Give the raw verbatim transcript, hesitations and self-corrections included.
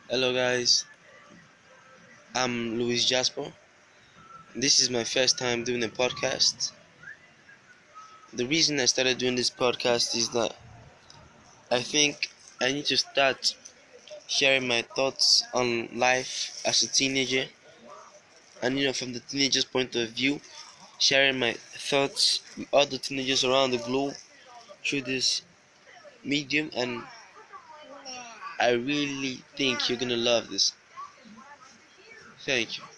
Hello, guys. I'm Luis Jasper. This is my first time doing a podcast. The reason I started doing this podcast is that I think I need to start sharing my thoughts on life as a teenager, and you know, from the teenager's point of view, sharing my thoughts with other teenagers around the globe through this medium. And I really think you're gonna love this. Thank you.